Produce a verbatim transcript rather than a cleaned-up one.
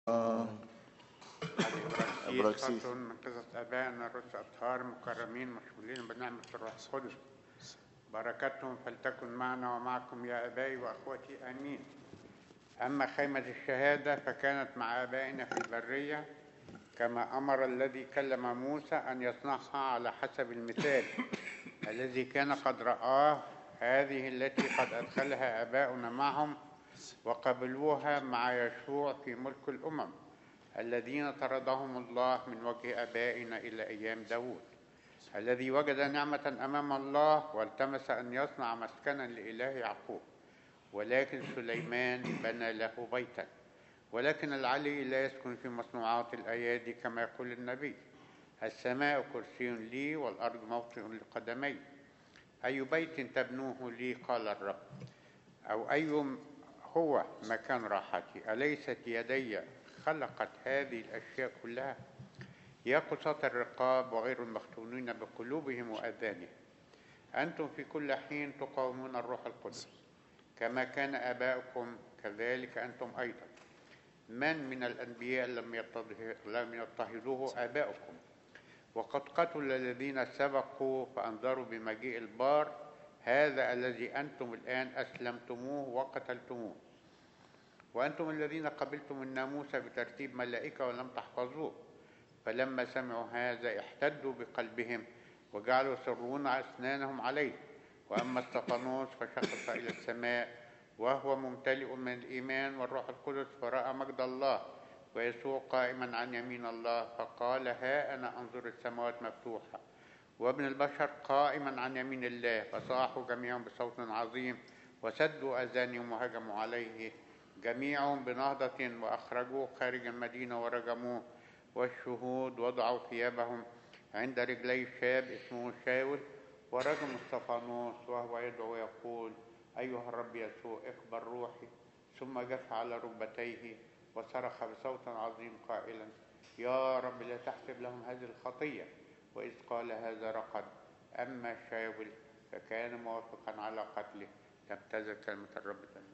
آه. أبراكسيس خط من قصص آبائنا الرسل أطهار مكرمين مشمولين بنعمة الروح القدس، بركاتهم فلتكن معنا ومعكم يا آبائي وأخوتي آمين. أما خيمة الشهادة فكانت مع آبائنا في البرية كما أمر الذي كلم موسى أن يصنعها على حسب المثال الذي كان قد رآه، هذه التي قد أدخلها آباؤنا معهم وقبلوها مع يشوع في ملك الأمم الذين طردهم الله من وجه آبائنا إلى أيام داود، الذي وجد نعمة أمام الله والتمس أن يصنع مسكنا لإله يعقوب، ولكن سليمان بنى له بيتا. ولكن العلي لا يسكن في مصنوعات الأيادي كما يقول النبي: السماء كرسي لي والأرض موطئ لقدمي، أي بيت تبنوه لي قال الرب، أو أي هو مكان راحتي؟ أليست يدي خلقت هذه الأشياء كلها؟ يا قساة الرقاب وغير المختونين بقلوبهم وأذانهم، أنتم في كل حين تقاومون الروح القدس كما كان آباؤكم كذلك أنتم أيضا. من من الأنبياء لم يضطهدوه آباؤكم؟ وقد قتل الذين سبقوا فأنذروا بمجيء البار، هذا الذي أنتم الآن أسلمتموه وقتلتموه. وأنتم الذين قبلتم الناموس بترتيب ملائكة ولم تحفظوه، فلما سمعوا هذا احتدوا بقلبهم وجعلوا يصرون أسنانهم عليه. وأما استفانوس فشخص إلى السماء وهو ممتلئ من الإيمان والروح القدس، فرأى مجد الله ويسوع قائما عن يمين الله، فقال: ها أنا أنظر السماوات مفتوحة وابن البشر قائما عن يمين الله. فصاحوا جميعهم بصوت عظيم وسدوا أذانهم وهجموا عليه جميعهم بنهضة وأخرجوه خارج المدينة ورجموه. والشهود وضعوا ثيابهم عند رجلي شاب اسمه شاول ورجموا استفانوس وهو يدعو ويقول: أيها الرب يسوع اقبل روحي. ثم جث على ركبتيه وصرخ بصوت عظيم قائلا: يا رب لا تحسب لهم هذه الخطية. وإذ قال هذا رقد. أما شاول فكان موافقا على قتله. تمتاز كلمة الرب.